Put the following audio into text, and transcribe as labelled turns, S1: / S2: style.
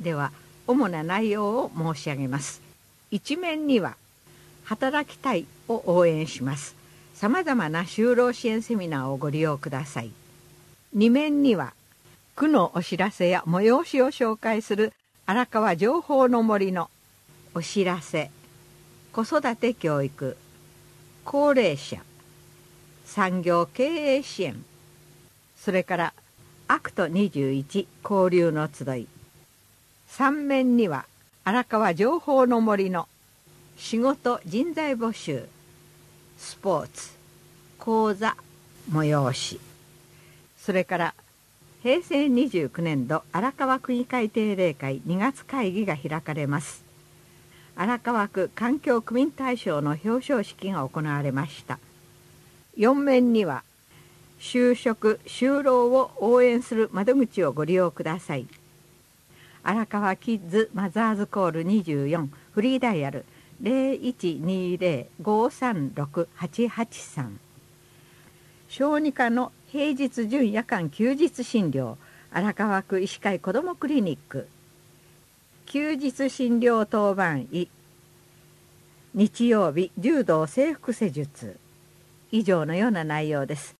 S1: では主な内容を申し上げます。一面には働きたいを応援します。さまざまな就労支援セミナーをご利用ください。二面には区のお知らせや催しを紹介する荒川情報の森のお知らせ、子育て教育、高齢者、産業経営支援、それからアクト21交流の集い。三面には荒川情報の森の仕事人材募集、スポーツ、講座、催し、それから平成29年度荒川区議会定例会2月会議が開かれます。荒川区環境区民大賞の表彰式が行われました。4面には就職就労を応援する窓口をご利用ください。荒川キッズマザーズコール24フリーダイヤル 0120-536-883、小児科の平日準夜間休日診療荒川区医師会子どもクリニック、休日診療当番医、日曜日柔道整復施術、以上のような内容です。